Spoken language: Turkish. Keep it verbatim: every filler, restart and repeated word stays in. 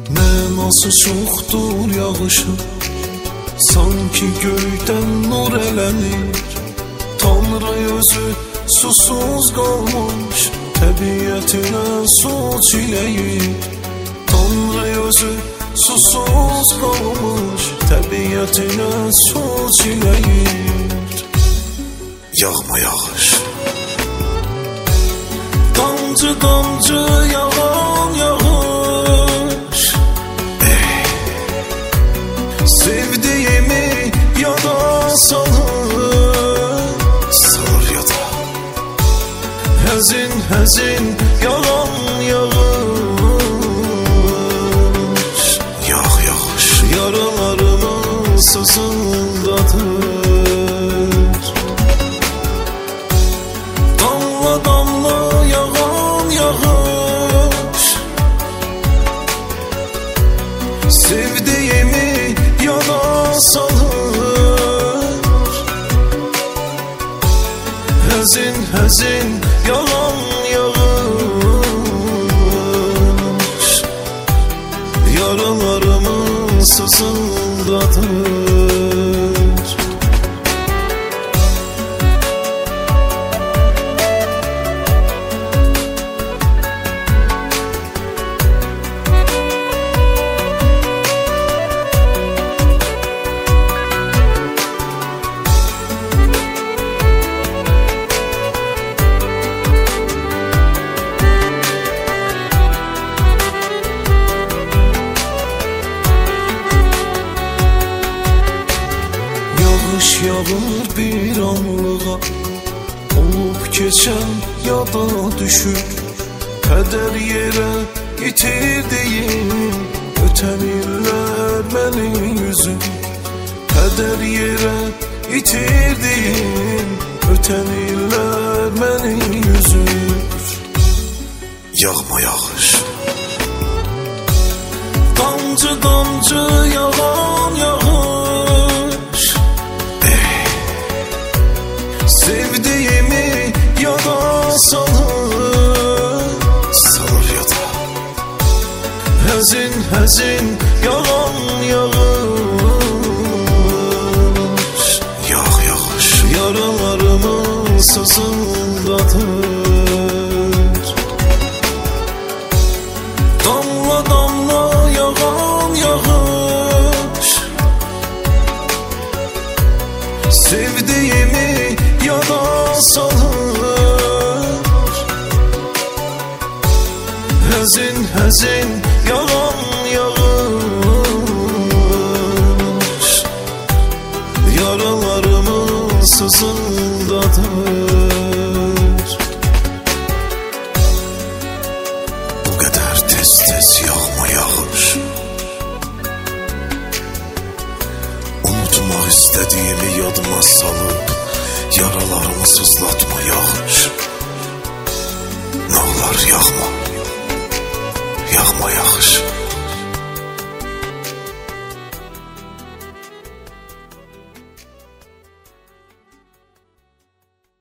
Mənası çoxdur yağışın, sanki göydən nur elənir. Tanrı özü susuz qalmış, təbiətinə su çiləyir. Tanrı özü susuz qalmış, təbiətinə su çiləyir. Yağma yağış, damcı damcı yağan yağış. Ey, sevdiğimi yada salır, salır yada. Həzin həzin yağan yağış. Yağ yağış, yaralarımı sızıldatır. Damla damla yağan yağış, sevdiğimi yana salır. Həzin həzin yağan yağış, yaralarımı sızıldatır. Yağış yağır bir anlığa, olub keçən yada düşür. Kədər yerə itirdiyim, ötən illər mənim yüzüm. Kədər yerə itirdiyim, ötən illər mənim yüzüm. Yağma yağış, damcı damcı yağan yağış. Sevdiğimi yada salır, salır yada. Həzin həzin yağan yağış. Yağ yağış, yaralarımı sızıldatır. Damla damla yağan yağış, sevdiğimi yana salır. Həzin həzin yağan yağış, yaralarımı sızıldatır. Bu qədər tez tez yağma yağış, unutmaq istədiyimi yadıma salıb, yaralarımı sızlatma yağış. Nağlar yağma, yağma yağış.